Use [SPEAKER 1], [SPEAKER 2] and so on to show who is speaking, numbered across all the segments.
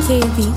[SPEAKER 1] KB.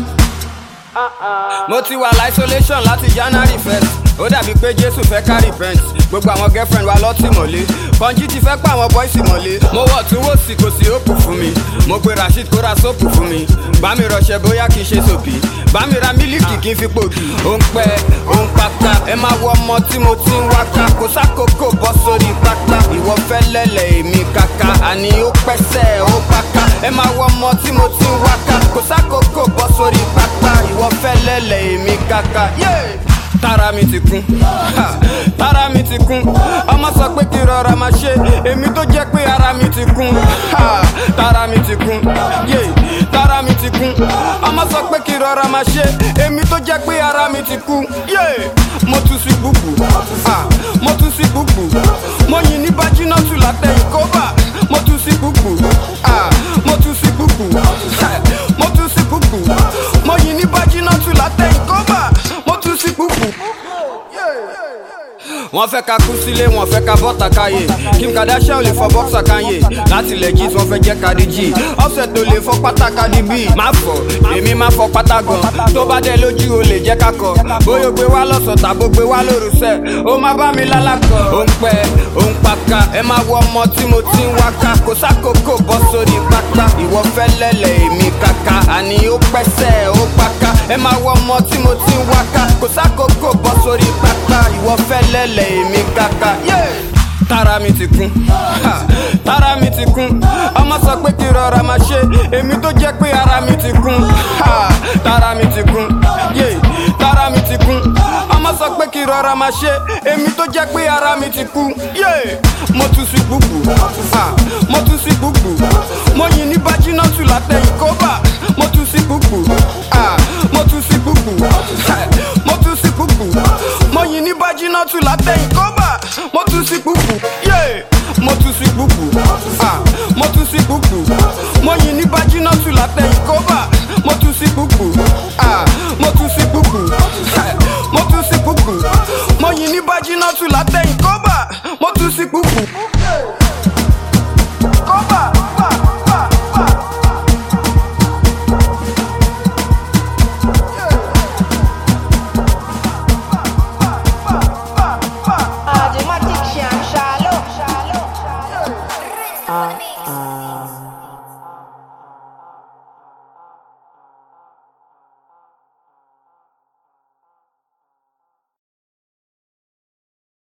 [SPEAKER 2] Mo ti wà isolation láti January 1st. Ó dàbí pé Jésù fẹ́ ká repent. Gbogbo àwọn girlfriend wa lọ́tìmọ́lé. Kọ́njí ti fẹ́ pa àwọn boys mọ́lé. Mo wọ̀ tún wò sí kò sí òpù fún mi. Mo pe Rasheed kó ra sóòpù fún mi. Bá mi rọṣẹ bóyá kì í ṣe sòbí. Bá mi ra mílíkì kí n fi pògì. Ó ń pẹ́, ó ń pátá. Ẹ máa wo ọmọ tí mo ti ń wáká. Kò sákòókò bọ́ sórí pápá. Ìwọ fẹ́ lẹ́lẹ̀ èmi kàkà. Àní ó pẹ́sẹ̀ ó páká. Ẹ máa wo ọmọ tí mo ti ń wáká. Kò sákòókò bọ́ sórí pápá. Ìwọ fẹ́ lẹ́lẹ̀ èmi kàkà. Tára mi ti kún, tára mi ti kún. Ọmọ sọ pé kí rọra máa ṣe, èmi tó jẹ́ pé ara mi ti kún. Tára mi ti kún, tára mi ti kún. Ọmọ sọ pé kí rọra máa ṣe, èmi tó jẹ́ pé ara mi ti kún. Mo tún sí búbù, mo tún sí búbù. Mo yìn ní bájínátù látẹ̀yìn kóbà. Mo tún sí búbù, mo tún sí búbù. Mo tún sí búbù. Mo yìn ní bájínátù látẹ̀yìn kóbà. Mo tún sí búbù. Wọ́n fẹ́ ká kú sílé, wọ́n fẹ́ ká bọ́ta káyé. Kim Kardashian ò lè fọ bọ́ksà káyé. Láti legit wọ́n fẹ́ jẹ́ Cardi G. Offset ò lè fọ pátá Cardi B. Má fọ, èmi má fọ pátá gan. Tó bá dé lójú o lè jẹ́ ká kọ. Bóyá o gbé wá lọ́sàn tàbó gbé wá lórúsẹ̀. Ó má bá mi lálàkọ̀. Ó ń pẹ́, ó ń paka. Ẹ máa wo ọmọ tí mo ti ń wáká. Kò sákòókò bọ́ sórí pápá. Ìwọ fẹ́ lẹ́lẹ̀ èmi kàkà. Àní ó pẹ́sẹ̀ ó páká. Ẹ máa wo ọmọ tí mo ti ń wáká. Kò sákòókò bọ́ sórí pápá. Ìwọ fẹ́ lẹ́lẹ̀ èmi kàkà. Tára mi ti kún, tára mi ti kún. Ọmọ sọ pé kí rọra máa ṣe, èmi tó jẹ́ pé ara mi ti kún. Tára mi ti kún, tára mi ti kún. Ọmọ sọ pé kí rọra máa ṣe, èmi tó jẹ́ pé ara mi ti kún. Mo tún sí búbù, mo tún sí búbù. Mo yìn ní bájínátù látẹ̀yìn kóbà. Mo tún sí búbù, mo tún sí búbù. Mo tún sí búbù. Mo yìn ní bájínátù látẹ̀yìn kóbà. Mo tún sí búbù, mo tún sí búbù, mo tún sí búbù. Mo yìn ní bájínátù látẹ̀yìn kóbà. Mo tún sí búbù, mo tún sí búbù, mo tún sí búbù. Mo yìn ní bájínátù látẹ̀yìn kóbà. Mo tún sí búbù.